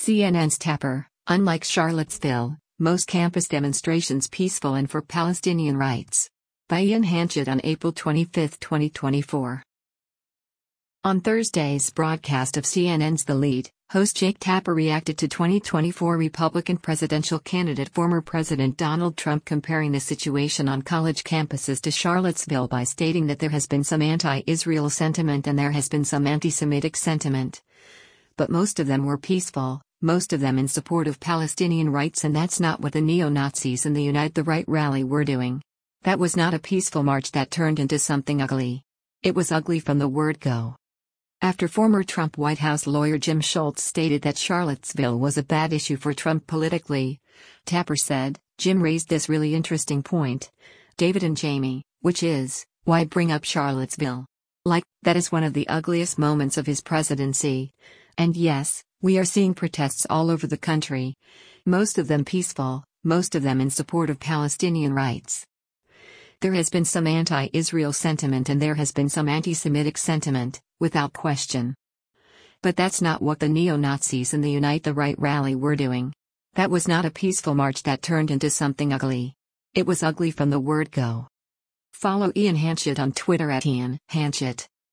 CNN's Tapper, unlike Charlottesville, most campus demonstrations peaceful and for Palestinian rights. By Ian Hanchett on April 25, 2024. On Thursday's broadcast of CNN's The Lead, host Jake Tapper reacted to 2024 Republican presidential candidate former President Donald Trump comparing the situation on college campuses to Charlottesville by stating that there has been some anti-Israel sentiment and there has been some anti-Semitic sentiment. But most of them were peaceful, most of them in support of Palestinian rights, and that's not what the neo-Nazis and the Unite the Right rally were doing. That was not a peaceful march that turned into something ugly. It was ugly from the word go. After former Trump White House lawyer Jim Schultz stated that Charlottesville was a bad issue for Trump politically, Tapper said, "Jim raised this really interesting point, David and Jamie, which is, why bring up Charlottesville? Like, that is one of the ugliest moments of his presidency. And yes, we are seeing protests all over the country. Most of them peaceful, most of them in support of Palestinian rights. There has been some anti-Israel sentiment and there has been some anti-Semitic sentiment, without question. But that's not what the neo-Nazis and the Unite the Right rally were doing. That was not a peaceful march that turned into something ugly. It was ugly from the word go." Follow Ian Hanchett on Twitter at Ian Hanchett.